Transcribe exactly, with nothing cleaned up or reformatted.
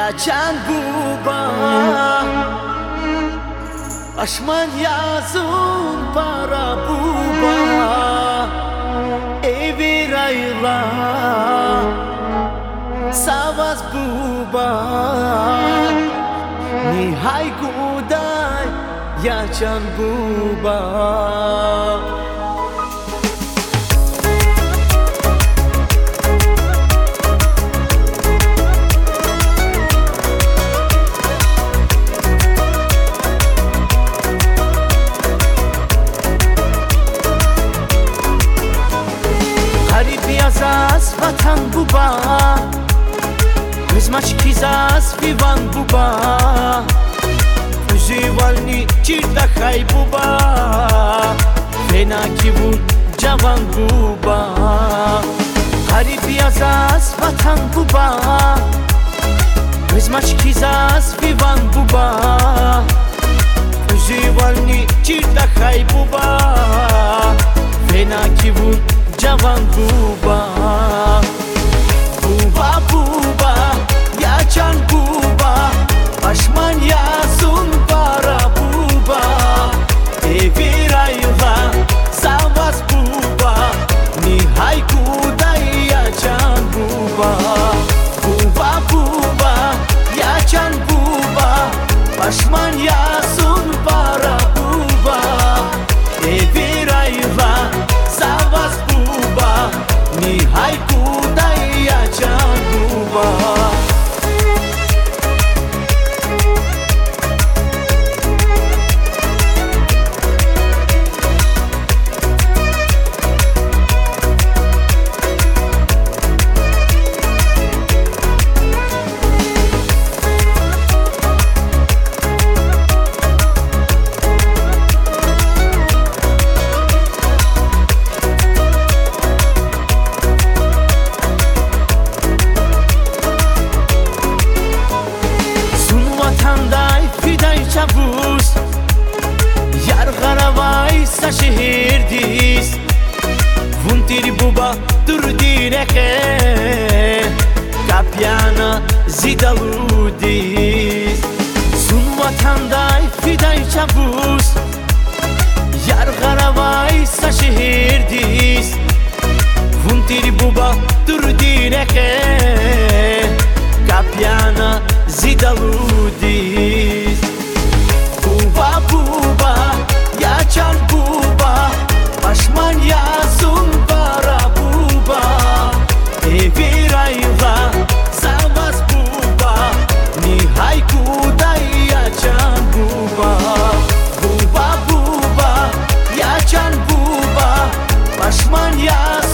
Yaçan buba Aşman yazın para buba Evi rayla Savaz buba Nihay guday Yaçan buba Yazas vatan buba Kızmaç kizas vivan buba Kuzivalni çirta hay buba Fena kivun cavan buba Harip yazas vatan buba Kızmaç kizas vivan buba Kuzivalni çirta hay buba Fena kivun cavan buba Buba buba Yaçan buba Aşman yazın para buba Evi rayla Savaz buba Nihay kuday yaçan buba Buba buba Yaçan buba Aşman yazın para buba Evi rayla Savaz buba Nihay kuday yaçan buba Çavuz Yar garavay sa şehirdiz Vuntiri buba dur direke Kapyana zidaludiz Sun vatanday fiday çavuz Yar garavay sa şehirdiz Vuntiri buba dur direke Kapyana zidaludiz Buba buba, yaçan buba Aşman yazın para buba Evi rayla, savaz buba Nihay kuday yaçan buba Buba buba, yaçan buba Aşman yazın